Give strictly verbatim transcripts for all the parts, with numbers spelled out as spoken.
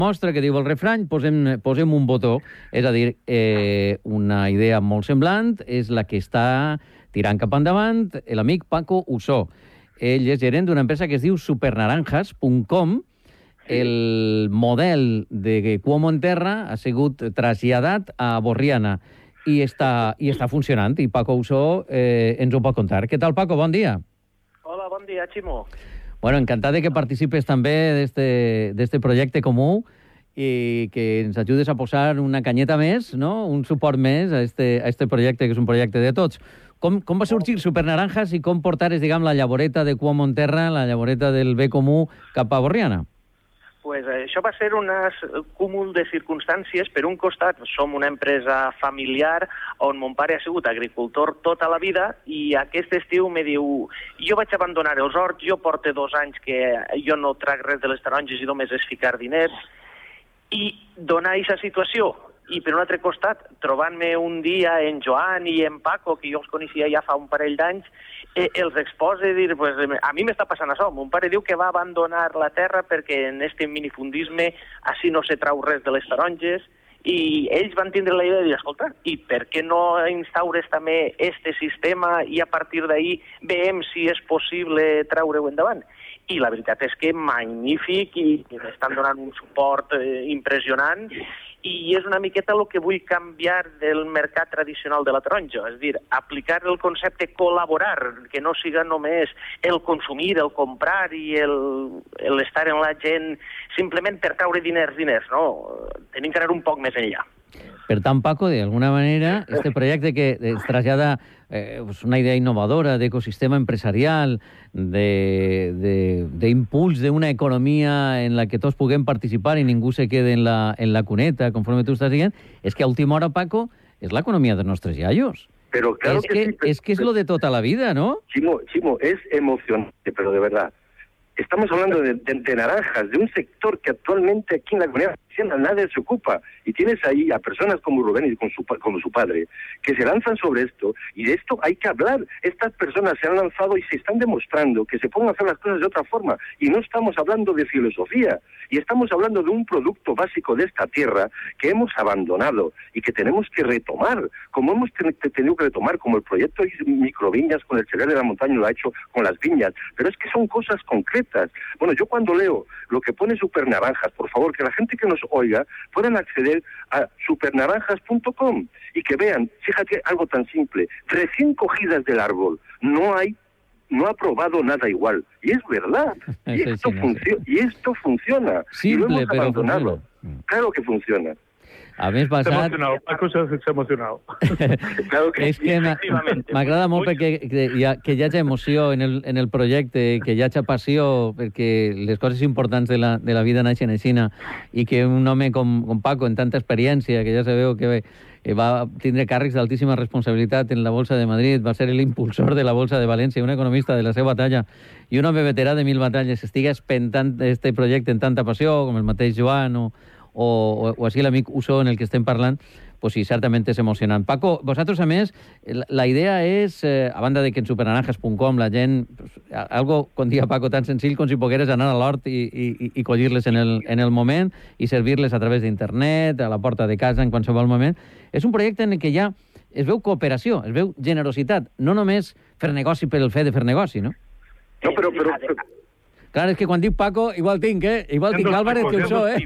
mostra que diu el refrany, posem, posem un botó. És a dir, eh, una idea molt semblant és la que està tirant cap endavant l'amic Paco Usó. Ell és gerent d'una empresa que es diu supernaranjas punt com. El model de Cuomo en Terra ha sigut traslladat a Borriana i està, i està funcionant. I Paco Usó eh, ens ho pot contar. Què tal, Paco? Bon dia. Hola, bon dia, Ximo. Bueno, encantat de que participes també d'este projecte comú i que ens ajudes a posar una canyeta més, no? Un suport més a este, a este projecte, que és un projecte de tots. Com, com va sorgir Supernaranjas i com portares, diguem, la llavoreta de Cuomo en Terra, la llavoreta del bé comú, cap a Borriana? Pues això va ser un cúmul de circumstàncies. Per un costat, som una empresa familiar on mon pare ha sigut agricultor tota la vida i aquest estiu me diu jo vaig abandonar els horts, jo porto dos anys que jo no trac res de les taronges i només és ficar diners, i donar aquesta situació. I per un altre costat, trobant-me un dia en Joan i en Paco, que jo els coneixia ja fa un parell d'anys, eh, els expose a dir, pues, a mi m'està passant això. Mon pare diu que va abandonar la terra perquè en este minifundisme així no se trau res de les taronges, i ells van tindre la idea de dir, escolta, i per què no instaures també este sistema i a partir d'ahir veiem si és possible treure-ho endavant? I la veritat és que magnífic i estan donant un suport eh, impressionant, i és una miqueta el que vull canviar del mercat tradicional de la taronja, és a dir, aplicar el concepte col·laborar, que no siga només el consumir, el comprar i l'estar en la gent simplement per treure diners, diners, no? Tenim que anar un poc més enllà. Per tant, Paco, d'alguna manera, este projecte que es trasllada eh, una idea innovadora d'ecosistema empresarial, d'impuls d'una economia en la que tots puguem participar i ningú se quede en la, en la cuneta, conforme tu estàs dient, és que a última hora, Paco, és l'economía dels nostres iaios. Pero claro es que, que sí, pero, es que es lo de toda la vida, ¿no? Chimo, Chimo, es emocionante, pero de verdad. Estamos hablando de, de, de naranjas, de un sector que actualmente aquí en la comunidad valenciana nadie se ocupa. Y tienes ahí a personas como Rubén y con su, como su padre, que se lanzan sobre esto, y de esto hay que hablar. Estas personas se han lanzado y se están demostrando que se pueden hacer las cosas de otra forma. Y no estamos hablando de filosofía, y estamos hablando de un producto básico de esta tierra que hemos abandonado y que tenemos que retomar, como hemos ten tenido que retomar, como el proyecto Microviñas con el cereal de la montaña lo ha hecho con las viñas. Pero es que son cosas concretas. Bueno, yo cuando leo lo que pone Supernaranjas, por favor, que la gente que nos oiga puedan acceder a supernaranjas punto com y que vean, fíjate, algo tan simple, recién cogidas del árbol, no hay, no ha probado nada igual. Y es verdad. Y esto, sí, no sé. y esto funciona. Simple, y lo hemos pero abandonado. Funciona. Claro que funciona. A més, basat... S'ha emocionat, Paco s'ha emocionat. Claro que és que m'agrada molt perquè que hi, ha, que hi hagi emoció en el, en el projecte, que hi hagi passió, perquè les coses importants de la, de la vida naixen així, i que un home com, com Paco, en tanta experiència, que ja sabeu que va tindre càrrecs d'altíssima responsabilitat en la Bolsa de Madrid, va ser l'impulsor de la Bolsa de València, un economista de la seva talla, i un home veterà de mil batalles, estigui espentant este projecte en tanta passió, com el mateix Joan o o, o, o així l'amic Usó en el que estem parlant, pues sí, certament és emocionant. Paco, vosaltres, a més, la, la idea és, eh, a banda de que en supernaranjas punt com la gent, pues, algo, com dia Paco, tan senzill com si pogueres anar a l'hort i, i, i collir-les en el, en el moment i servir-les a través d'internet, a la porta de casa, en qualsevol moment. És un projecte en què ja es veu cooperació, es veu generositat, no només fer negoci per el fet de fer negoci, no? No, però... però, però... Claro, es que cuando digo Paco, igual tinc, ¿eh? Igual tinc Álvarez que Usó, ¿eh?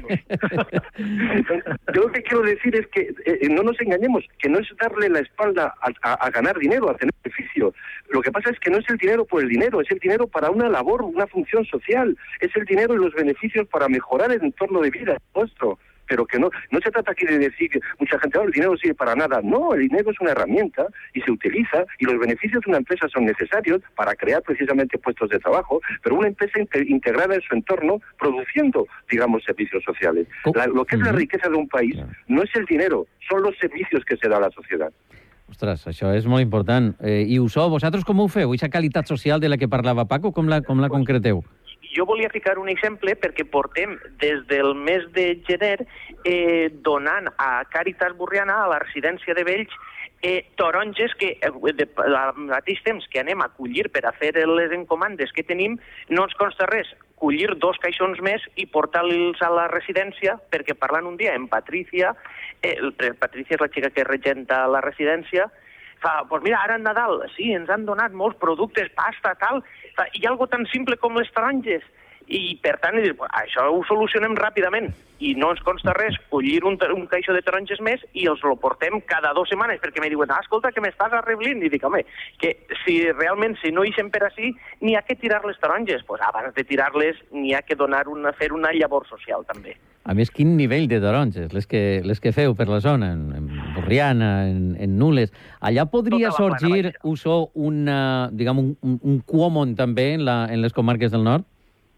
Yo lo que quiero decir es que eh, no nos engañemos, que no es darle la espalda a, a, a ganar dinero, a tener beneficio. Lo que pasa es que no es el dinero por el dinero, es el dinero para una labor, una función social. Es el dinero y los beneficios para mejorar el entorno de vida nuestro. Pero que no, no se trata aquí de decir que mucha gente, oh, el dinero no sirve para nada. No, el dinero es una herramienta y se utiliza, y los beneficios de una empresa son necesarios para crear precisamente puestos de trabajo, pero una empresa integrada en su entorno produciendo, digamos, servicios sociales. La, lo que es la riqueza de un país no es el dinero, son los servicios que se da a la societat. Ostres, això és molt important. Eh, I Usó, vosaltres com ho feu? Aquesta qualitat social de la que parlava Paco, com la, com la concreteu? jo volia ficar un exemple perquè portem des del mes de gener eh, donant a Càritas Borriana, a la residència de vells, eh, taronges que eh, de, al mateix temps que anem a collir per a fer les encomandes que tenim, no ens consta res collir dos caixons més i portar-los a la residència, perquè parlant un dia amb Patricia, eh, Patricia és la xica que regenta la residència, fa, doncs mira, ara en Nadal, sí, ens han donat molts productes, pasta, tal, fa, hi ha algo tan simple com les taronges, i per tant, això ho solucionem ràpidament, i no ens consta res collir un, un caixó de taronges més i els lo portem cada dues setmanes, perquè me diuen, ah, escolta, que m'estàs arreblint, i dic, home, que si realment, si no ixen per així, n'hi ha que tirar les taronges, doncs abans de tirar-les n'hi ha que donar una, fer una llavor social, també. A més, quin nivell de taronges, les que, les que feu per la zona, en, en Borriana, en, en Nules. Allà podria sorgir, Uso, una, diguem, un, un, un Cuomon també en, la, en les comarques del nord?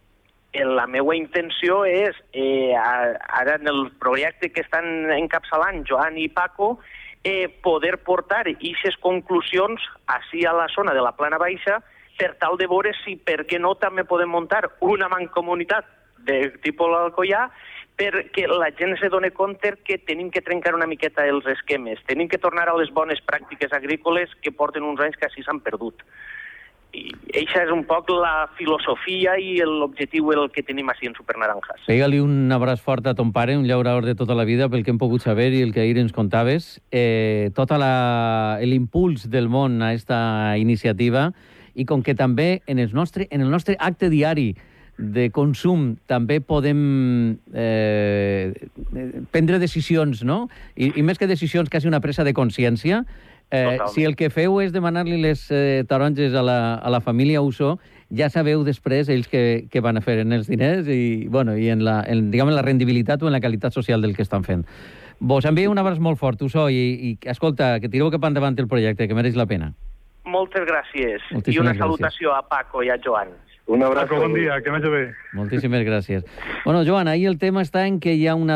La meva intenció és, eh, ara en el projecte que estan encapçalant Joan i Paco, eh, poder portar aquestes conclusions així a la zona de la Plana Baixa per tal de veure si, per què no, també podem muntar una mancomunitat de tipus l'Alcoià perquè la gent se doni compte que tenim que trencar una miqueta els esquemes, tenim que tornar a les bones pràctiques agrícoles que porten uns anys que així s'han perdut. I això és un poc la filosofia i l'objectiu el que tenim així en Supernaranjas. Pega-li un abraç fort a ton pare, un llaurador de tota la vida, pel que hem pogut saber i el que ahir ens contaves. Eh, tot l'impuls del món a aquesta iniciativa i com que també en el nostre, en el nostre acte diari de consum també podem eh, prendre decisions, no? I, i més que decisions, quasi una presa de consciència. Eh, si el que feu és demanar-li les eh, taronges a la, a la família Uso, ja sabeu després ells que, que van a fer en els diners i, bueno, i en, la, en, diguem, en la rendibilitat o en la qualitat social del que estan fent. Vos envio un abraç molt fort, Uso, i, i escolta, que tireu cap endavant el projecte, que mereix la pena. Moltes gràcies. Moltíssimes I una gràcies. salutació a Paco i a Joan. Un abrazo. Paco, bon dia, que vagi bé. Moltíssimes gràcies. Bueno, Joan, ahí el tema està en que hi ha una